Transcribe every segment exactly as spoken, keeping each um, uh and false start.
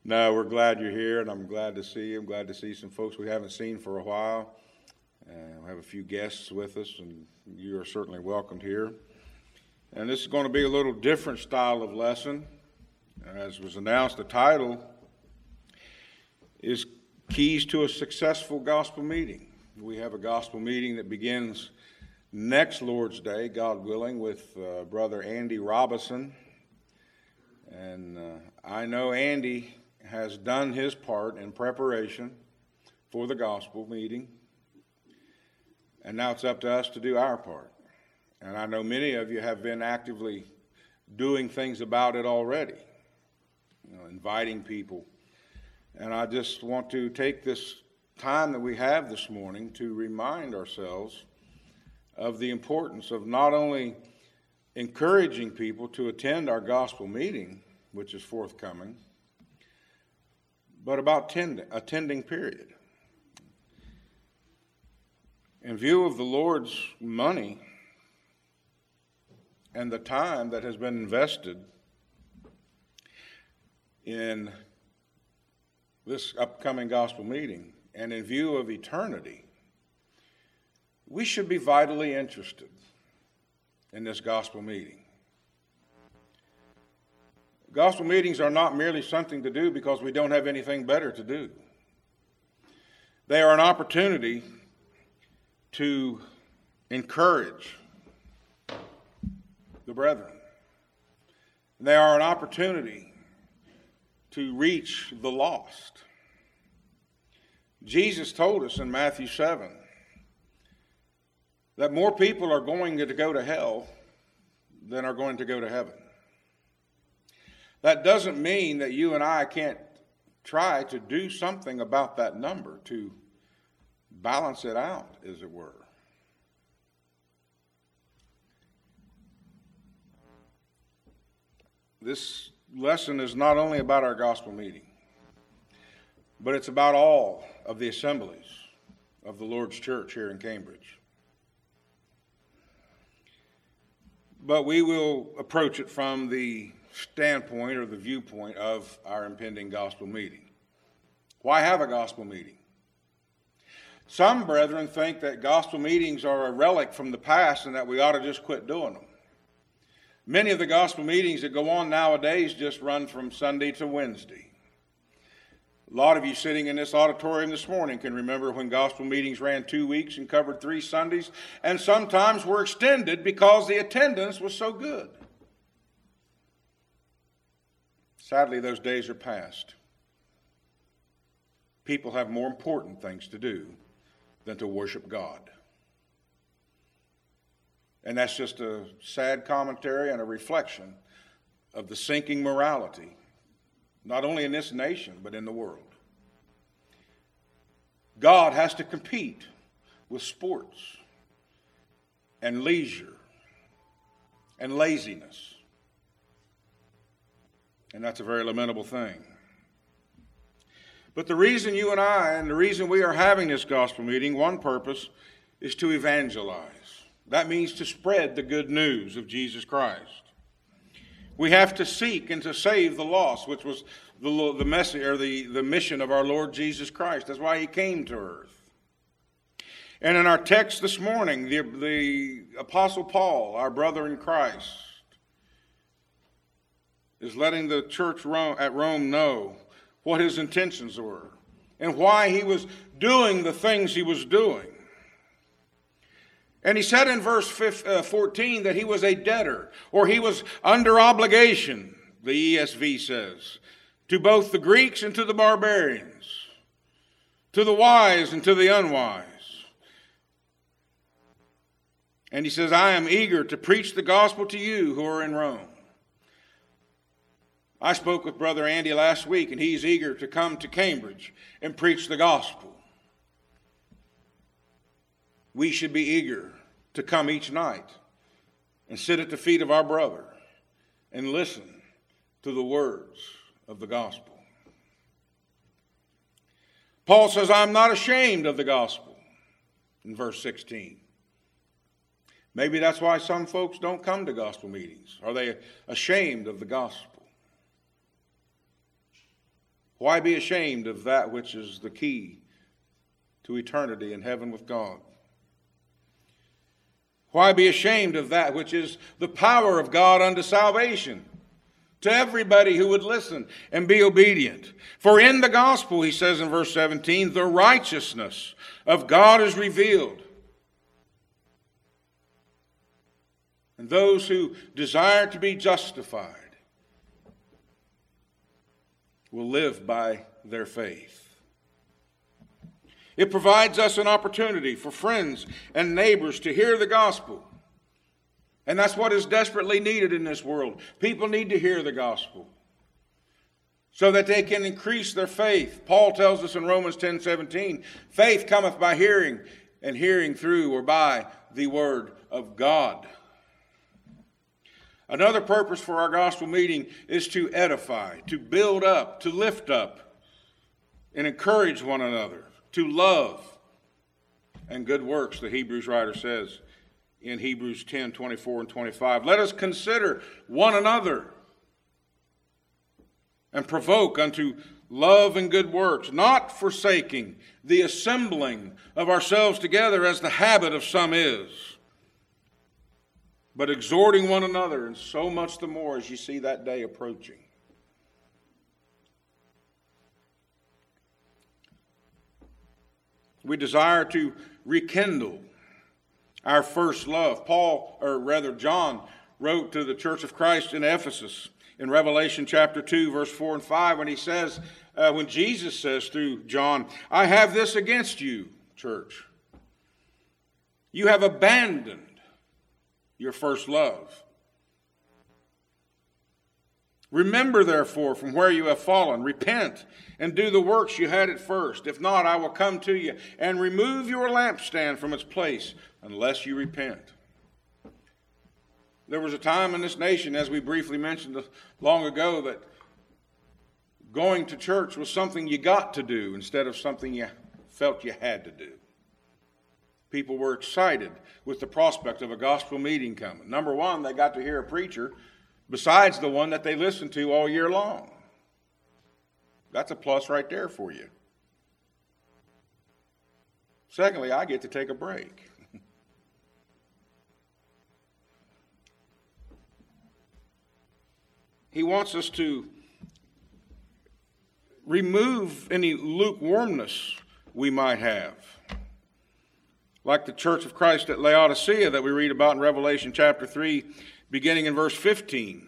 No, we're glad you're here, and I'm glad to see you. I'm glad to see some folks we haven't seen for a while. Uh, we have a few guests with us, and you are certainly welcomed here. And this is going to be a little different style of lesson. As was announced, the title is Keys to a Successful Gospel Meeting. We have a gospel meeting that begins next Lord's Day, God willing, with uh, Brother Andy Robinson. And uh, I know Andy has done his part in preparation for the gospel meeting. And now it's up to us to do our part. And I know many of you have been actively doing things about it already, you know, inviting people. And I just want to take this time that we have this morning to remind ourselves of the importance of not only encouraging people to attend our gospel meeting, which is forthcoming, but about tend- attending, period. In view of the Lord's money and the time that has been invested in this upcoming gospel meeting, and in view of eternity, we should be vitally interested in this gospel meeting. Gospel meetings are not merely something to do because we don't have anything better to do. They are an opportunity to encourage the brethren. They are an opportunity to reach the lost. Jesus told us in Matthew seven that more people are going to go to hell than are going to go to heaven. That doesn't mean that you and I can't try to do something about that number to balance it out, as it were. This lesson is not only about our gospel meeting, but it's about all of the assemblies of the Lord's church here in Cambridge. But we will approach it from the standpoint or the viewpoint of our impending gospel meeting. Why have a gospel meeting? Some brethren think that gospel meetings are a relic from the past and that we ought to just quit doing them. Many of the gospel meetings that go on nowadays just run from Sunday to Wednesday. A lot of you sitting in this auditorium this morning can remember when gospel meetings ran two weeks and covered three Sundays, and sometimes were extended because the attendance was so good. Sadly, those days are past. People have more important things to do than to worship God. And that's just a sad commentary and a reflection of the sinking morality, not only in this nation, but in the world. God has to compete with sports and leisure and laziness. And that's a very lamentable thing. But the reason you and I, and the reason we are having this gospel meeting, one purpose is to evangelize. That means to spread the good news of Jesus Christ. We have to seek and to save the lost, which was the, the message or the, the mission of our Lord Jesus Christ. That's why he came to earth. And in our text this morning, the, the Apostle Paul, our brother in Christ, is letting the church at Rome know what his intentions were and why he was doing the things he was doing. And he said in verse fourteen that he was a debtor, or he was under obligation, the E S V says, to both the Greeks and to the barbarians, to the wise and to the unwise. And he says, I am eager to preach the gospel to you who are in Rome. I spoke with Brother Andy last week, and he's eager to come to Cambridge and preach the gospel. We should be eager to come each night and sit at the feet of our brother and listen to the words of the gospel. Paul says, I'm not ashamed of the gospel, in verse sixteen. Maybe that's why some folks don't come to gospel meetings. Are they ashamed of the gospel? Why be ashamed of that which is the key to eternity in heaven with God? Why be ashamed of that which is the power of God unto salvation to everybody who would listen and be obedient? For in the gospel, he says in verse seventeen, the righteousness of God is revealed. And those who desire to be justified will live by their faith. It provides us an opportunity for friends and neighbors to hear the gospel. And that's what is desperately needed in this world. People need to hear the gospel so that they can increase their faith. Paul tells us in Romans ten seventeen, faith cometh by hearing, and hearing through or by the word of God. Another purpose for our gospel meeting is to edify, to build up, to lift up, and encourage one another, to love and good works, the Hebrews writer says in Hebrews ten twenty-four and twenty-five. Let us consider one another and provoke unto love and good works, not forsaking the assembling of ourselves together as the habit of some is, but exhorting one another, and so much the more as you see that day approaching. We desire to rekindle our first love. Paul, or rather John, wrote to the church of Christ in Ephesus in Revelation chapter two, verse four and five, when he says, uh, when Jesus says through John, I have this against you, church. You have abandoned your first love. Remember, therefore, from where you have fallen, repent and do the works you had at first. If not, I will come to you and remove your lampstand from its place unless you repent. There was a time in this nation, as we briefly mentioned long ago, that going to church was something you got to do instead of something you felt you had to do. People were excited with the prospect of a gospel meeting coming. Number one, they got to hear a preacher besides the one that they listened to all year long. That's a plus right there for you. Secondly, I get to take a break. He wants us to remove any lukewarmness we might have. Like the church of Christ at Laodicea that we read about in Revelation chapter three, beginning in verse fifteen.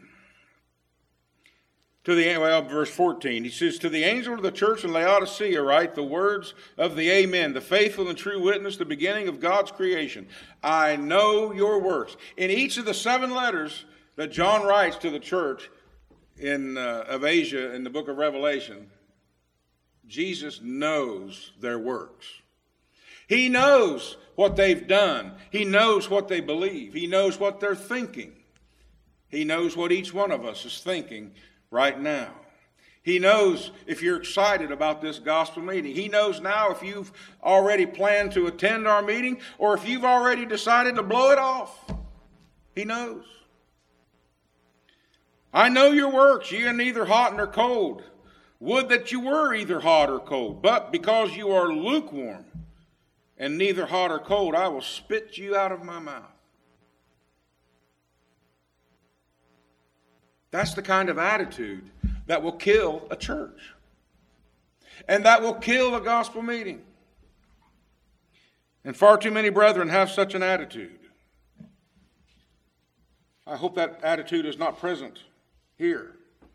To the, well, verse fourteen, he says, to the angel of the church in Laodicea write the words of the Amen, the faithful and true witness, the beginning of God's creation. I know your works. In each of the seven letters that John writes to the church in uh, of Asia in the book of Revelation, Jesus knows their works. He knows what they've done. He knows what they believe. He knows what they're thinking. He knows what each one of us is thinking right now. He knows if you're excited about this gospel meeting. He knows now if you've already planned to attend our meeting or if you've already decided to blow it off. He knows. I know your works. Ye are neither hot nor cold. Would that you were either hot or cold. But because you are lukewarm and neither hot or cold, I will spit you out of my mouth. That's the kind of attitude that will kill a church. And that will kill a gospel meeting. And far too many brethren have such an attitude. I hope that attitude is not present here.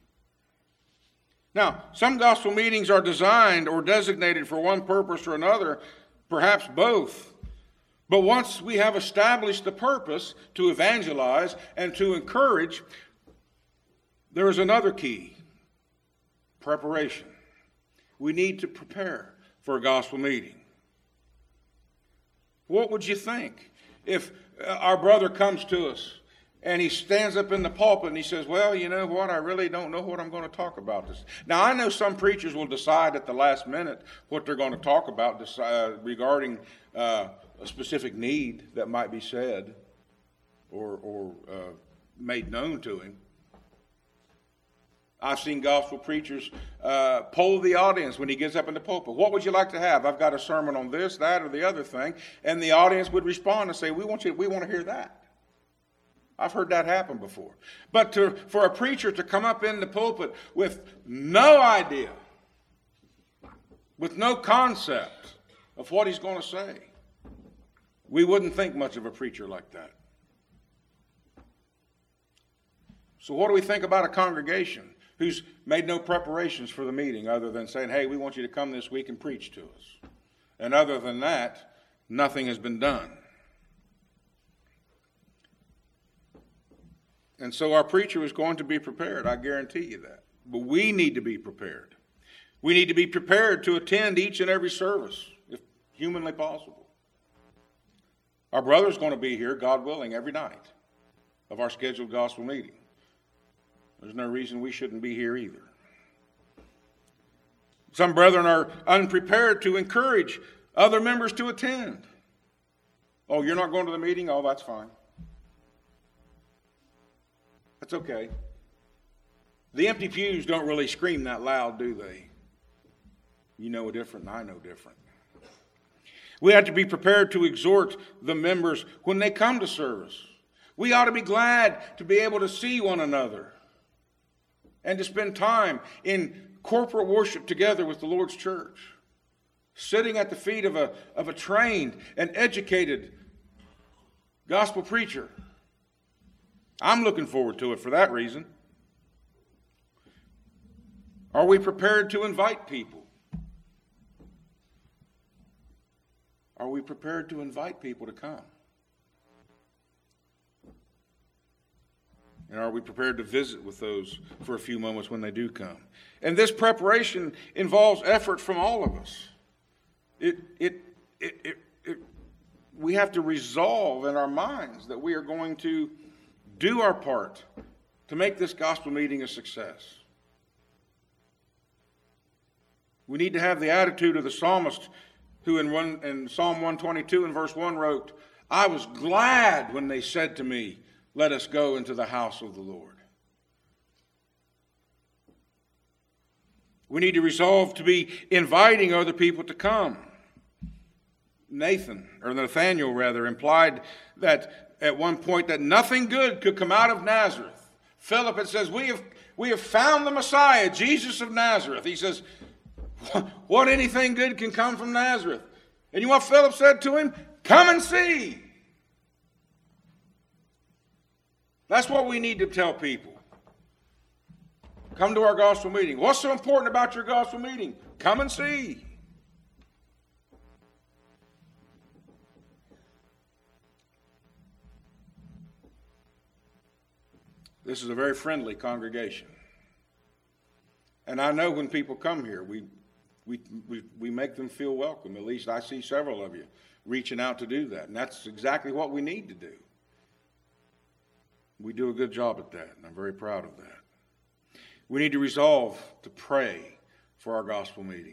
Now, some gospel meetings are designed or designated for one purpose or another, perhaps both. But once we have established the purpose to evangelize and to encourage, there is another key: preparation. We need to prepare for a gospel meeting. What would you think if our brother comes to us and he stands up in the pulpit and he says, well, you know what, I really don't know what I'm going to talk about this. Now, I know some preachers will decide at the last minute what they're going to talk about decide, regarding uh, a specific need that might be said or, or uh, made known to him. I've seen gospel preachers uh, poll the audience when he gets up in the pulpit. What would you like to have? I've got a sermon on this, that, or the other thing. And the audience would respond and say, we want you, we want to hear that. I've heard that happen before. But to, for a preacher to come up in the pulpit with no idea, with no concept of what he's going to say, we wouldn't think much of a preacher like that. So what do we think about a congregation who's made no preparations for the meeting other than saying, hey, we want you to come this week and preach to us? And other than that, nothing has been done. And so our preacher is going to be prepared, I guarantee you that. But we need to be prepared. We need to be prepared to attend each and every service, if humanly possible. Our brother's going to be here, God willing, every night of our scheduled gospel meeting. There's no reason we shouldn't be here either. Some brethren are unprepared to encourage other members to attend. Oh, you're not going to the meeting? Oh, that's fine. That's okay. The empty pews don't really scream that loud, do they? You know different, and I know different. We have to be prepared to exhort the members when they come to service. We ought to be glad to be able to see one another and to spend time in corporate worship together with the Lord's church, sitting at the feet of a, of a trained and educated gospel preacher. I'm looking forward to it for that reason. Are we prepared to invite people? Are we prepared to invite people to come? And are we prepared to visit with those for a few moments when they do come? And this preparation involves effort from all of us. It, it, it, it, it, we have to resolve in our minds that we are going to do our part to make this gospel meeting a success. We need to have the attitude of the psalmist who in, one, in Psalm one twenty-two and verse one wrote, I was glad when they said to me, let us go into the house of the Lord. We need to resolve to be inviting other people to come. Nathan, or Nathaniel rather, implied that at one point that nothing good could come out of Nazareth. Philip, it says, we have, we have found the Messiah, Jesus of Nazareth. He says, what anything good can come from Nazareth? And you know what Philip said to him? Come and see. That's what we need to tell people. Come to our gospel meeting. What's so important about your gospel meeting? Come and see. This is a very friendly congregation. And I know when people come here, we, we, we, we make them feel welcome. At least I see several of you reaching out to do that. And that's exactly what we need to do. We do a good job at that, and I'm very proud of that. We need to resolve to pray for our gospel meeting.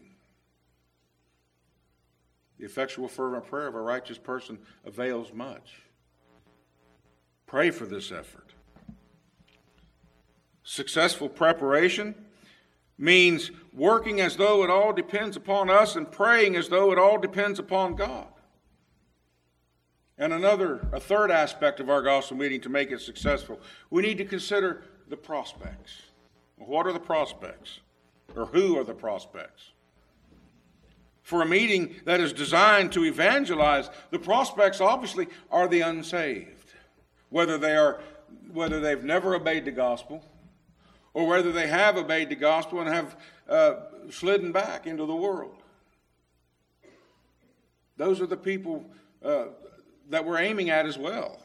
The effectual fervent prayer of a righteous person avails much. Pray for this effort. Successful preparation means working as though it all depends upon us and praying as though it all depends upon God. And another, a third aspect of our gospel meeting to make it successful, we need to consider the prospects. What are the prospects? Or who are the prospects? For a meeting that is designed to evangelize, the prospects obviously are the unsaved. Whether they are, whether they've never obeyed the gospel, or whether they have obeyed the gospel and have uh, slidden back into the world. Those are the people uh, that we're aiming at as well.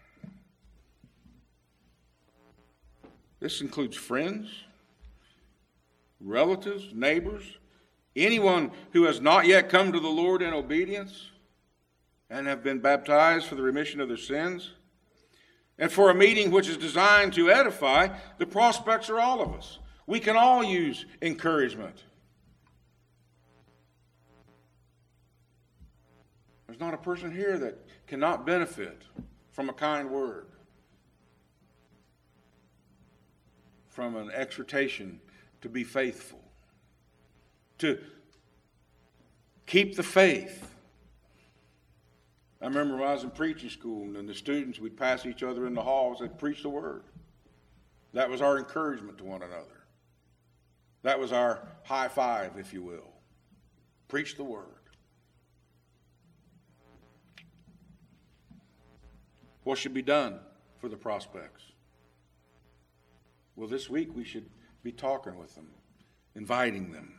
This includes friends, relatives, neighbors, anyone who has not yet come to the Lord in obedience and have been baptized for the remission of their sins. And for a meeting which is designed to edify, the prospects are all of us. We can all use encouragement. There's not a person here that cannot benefit from a kind word, from an exhortation to be faithful, to keep the faith. I remember when I was in preaching school, and the students, we'd pass each other in the halls and preach the word. That was our encouragement to one another. That was our high five, if you will. Preach the word. What should be done for the prospects? Well, this week we should be talking with them, inviting them.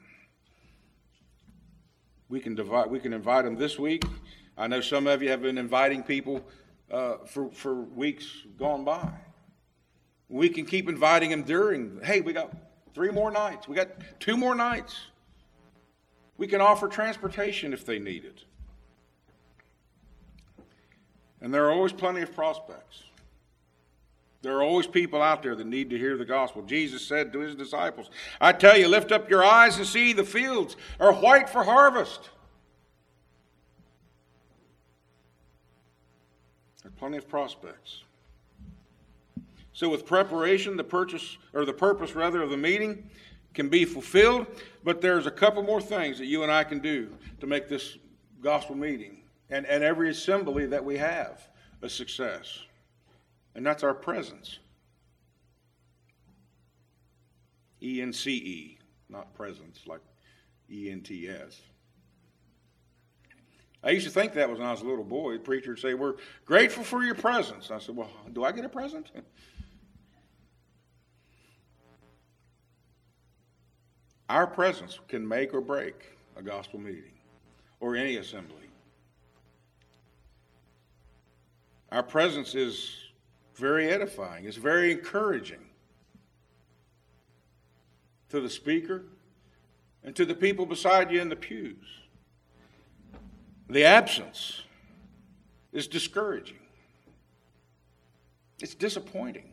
We can divide, we can invite them this week. I know some of you have been inviting people uh, for, for weeks gone by. We can keep inviting them during, hey, we got three more nights. We got two more nights. We can offer transportation if they need it. And there are always plenty of prospects. There are always people out there that need to hear the gospel. Jesus said to his disciples, I tell you, lift up your eyes and see the fields are white for harvest. There are plenty of prospects. So with preparation, the purchase, or the purpose rather, of the meeting can be fulfilled, but there's a couple more things that you and I can do to make this gospel meeting and, and every assembly that we have a success. And that's our presence. E N C E, not presence, like E N T S. I used to think that was when I was a little boy. The preacher would say, we're grateful for your presence. I said, well, do I get a present? Our presence can make or break a gospel meeting or any assembly. Our presence is very edifying. It's very encouraging to the speaker and to the people beside you in the pews. The absence is discouraging. It's disappointing.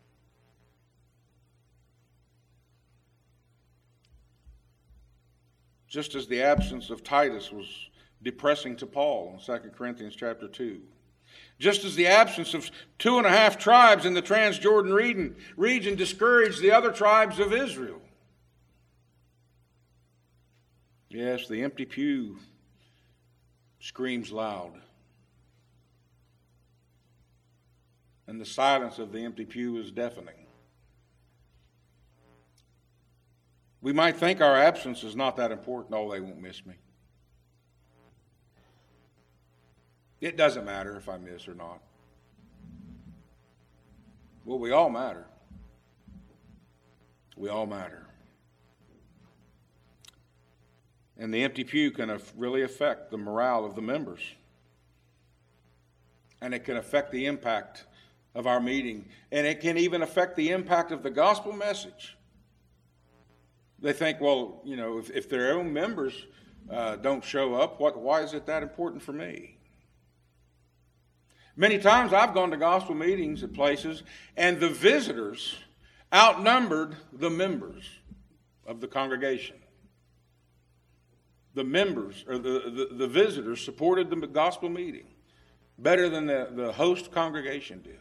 Just as the absence of Titus was depressing to Paul in Second Corinthians chapter two. Just as the absence of two and a half tribes in the Transjordan region, region discouraged the other tribes of Israel. Yes, the empty pew screams loud. And the silence of the empty pew is deafening. We might think our absence is not that important. Oh, they won't miss me. It doesn't matter if I miss or not. Well, we all matter. We all matter. And the empty pew can really affect the morale of the members. And it can affect the impact of our meeting. And it can even affect the impact of the gospel message. They think, well, you know, if, if their own members uh, don't show up, what, why is it that important for me? Many times I've gone to gospel meetings at places, and the visitors outnumbered the members of the congregation. The members, or the, the, the visitors supported the gospel meeting better than the, the host congregation did.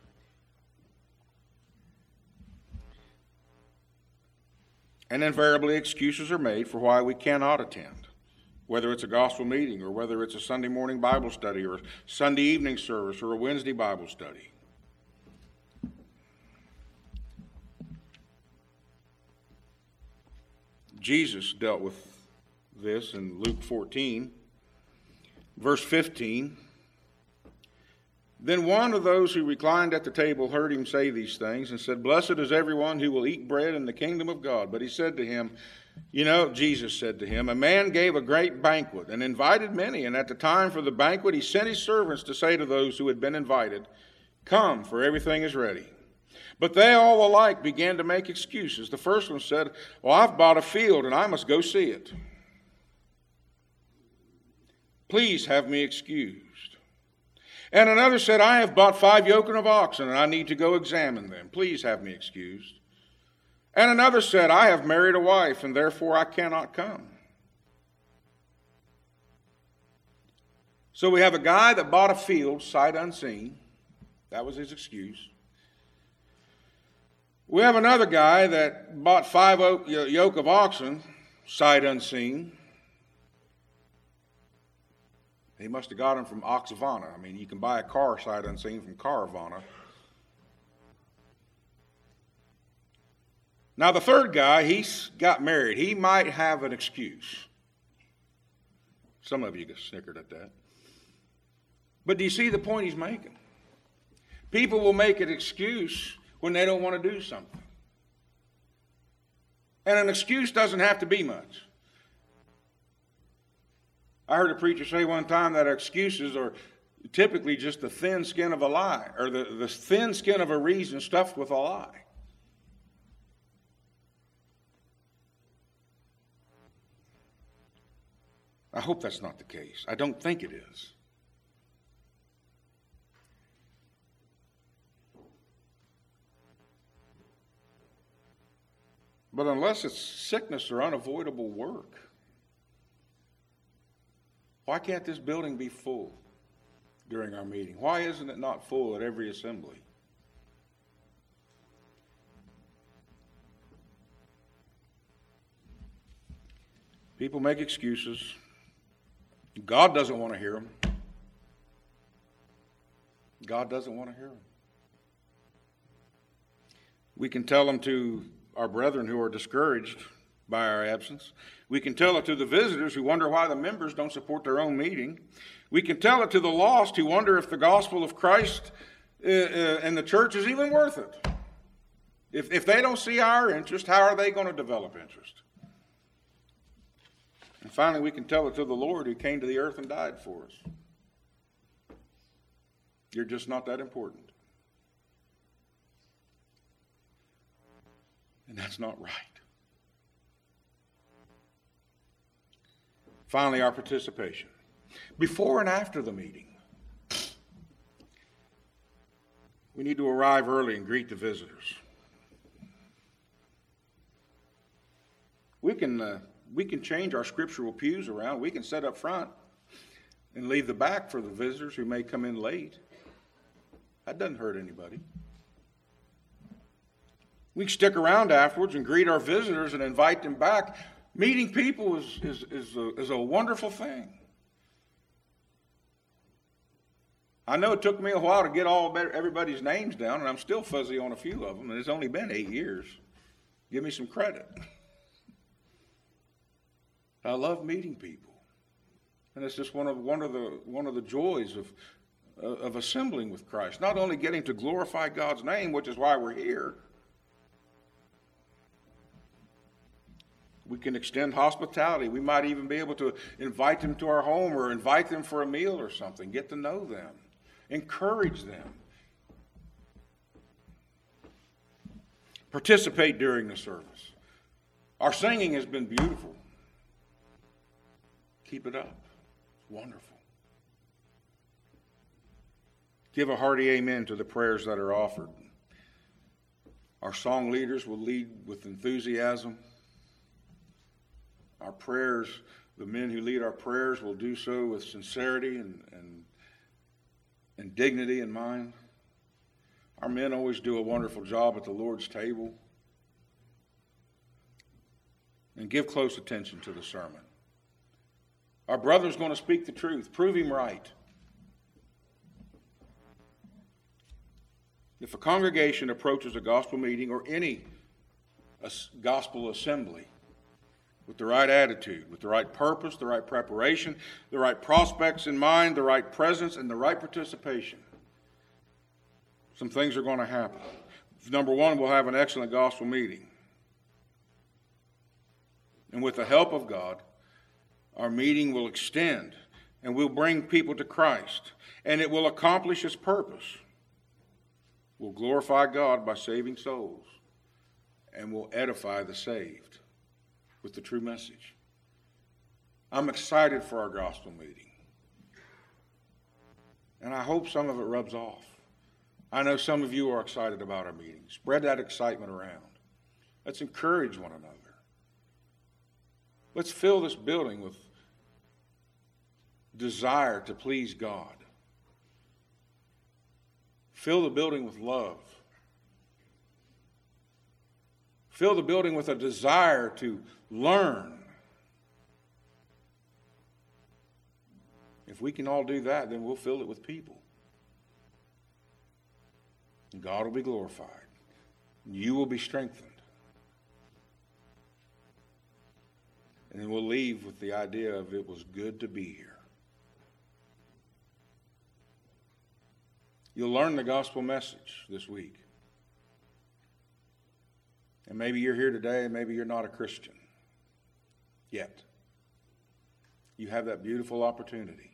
And invariably excuses are made for why we cannot attend, whether it's a gospel meeting or whether it's a Sunday morning Bible study or a Sunday evening service or a Wednesday Bible study. Jesus dealt with this in Luke fourteen, verse fifteen. Then one of those who reclined at the table heard him say these things and said, Blessed is everyone who will eat bread in the kingdom of God. But he said to him, you know, Jesus said to him, a man gave a great banquet and invited many. And at the time for the banquet, he sent his servants to say to those who had been invited, Come, for everything is ready. But they all alike began to make excuses. The first one said, Well, I've bought a field and I must go see it. Please have me excused. And another said, I have bought five yoke of oxen, and I need to go examine them. Please have me excused. And another said, I have married a wife, and therefore I cannot come. So we have a guy that bought a field, sight unseen. That was his excuse. We have another guy that bought five yoke of oxen, sight unseen. He must have got them from Oxavana. I mean, you can buy a car sight unseen from Caravana. Now, the third guy, he got married. He might have an excuse. Some of you get snickered at that. But do you see the point he's making? People will make an excuse when they don't want to do something. And an excuse doesn't have to be much. I heard a preacher say one time that excuses are typically just the thin skin of a lie, or the, the thin skin of a reason stuffed with a lie. I hope that's not the case. I don't think it is. But unless it's sickness or unavoidable work, why can't this building be full during our meeting? Why isn't it not full at every assembly? People make excuses. God doesn't want to hear them. God doesn't want to hear them. We can tell them to our brethren who are discouraged by our absence. We can tell it to the visitors who wonder why the members don't support their own meeting. We can tell it to the lost who wonder if the gospel of Christ uh, uh, and the church is even worth it. If, if they don't see our interest, how are they going to develop interest? And finally, we can tell it to the Lord who came to the earth and died for us. You're just not that important. And that's not right. Finally, our participation. Before and after the meeting, we need to arrive early and greet the visitors. We can, uh, we can change our scriptural pews around. We can set up front and leave the back for the visitors who may come in late. That doesn't hurt anybody. We can stick around afterwards and greet our visitors and invite them back. Meeting people is, is, is, a, is a wonderful thing. I know it took me a while to get all everybody's names down, and I'm still fuzzy on a few of them, and it's only been eight years. Give me some credit. I love meeting people. And it's just one of, one of, the, one of the joys of, of assembling with Christ. Not only getting to glorify God's name, which is why we're here, we can extend hospitality. We might even be able to invite them to our home or invite them for a meal or something. Get to know them. Encourage them. Participate during the service. Our singing has been beautiful. Keep it up. It's wonderful. Give a hearty amen to the prayers that are offered. Our song leaders will lead with enthusiasm. Our prayers, the men who lead our prayers will do so with sincerity and, and, and dignity in mind. Our men always do a wonderful job at the Lord's table. And give close attention to the sermon. Our brother's going to speak the truth. Prove him right. If a congregation approaches a gospel meeting or any gospel assembly with the right attitude, with the right purpose, the right preparation, the right prospects in mind, the right presence, and the right participation, some things are going to happen. Number one, we'll have an excellent gospel meeting. And with the help of God, our meeting will extend and we'll bring people to Christ. And it will accomplish its purpose. We'll glorify God by saving souls. And we'll edify the saved with the true message. I'm excited for our gospel meeting. And I hope some of it rubs off. I know some of you are excited about our meeting. Spread that excitement around. Let's encourage one another. Let's fill this building with desire to please God. Fill the building with love. Fill the building with a desire to learn. If we can all do that, then we'll fill it with people. And God will be glorified. You will be strengthened. And then we'll leave with the idea of it was good to be here. You'll learn the gospel message this week. And maybe you're here today, and maybe you're not a Christian yet. You have that beautiful opportunity.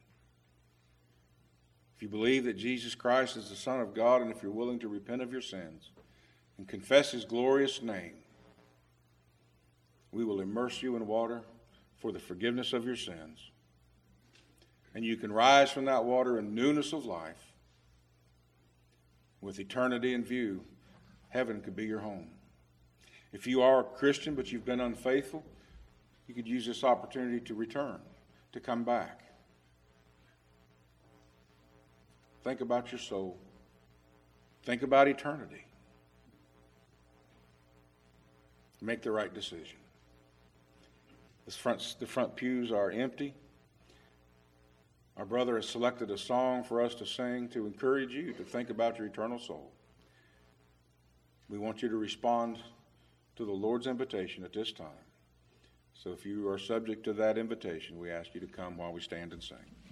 If you believe that Jesus Christ is the Son of God, and if you're willing to repent of your sins and confess His glorious name, we will immerse you in water for the forgiveness of your sins. And you can rise from that water in newness of life. With eternity in view, heaven could be your home. If you are a Christian but you've been unfaithful, you could use this opportunity to return, to come back. Think about your soul. Think about eternity. Make the right decision. This front, the front pews are empty. Our brother has selected a song for us to sing to encourage you to think about your eternal soul. We want you to respond to the Lord's invitation at this time. So if you are subject to that invitation, we ask you to come while we stand and sing.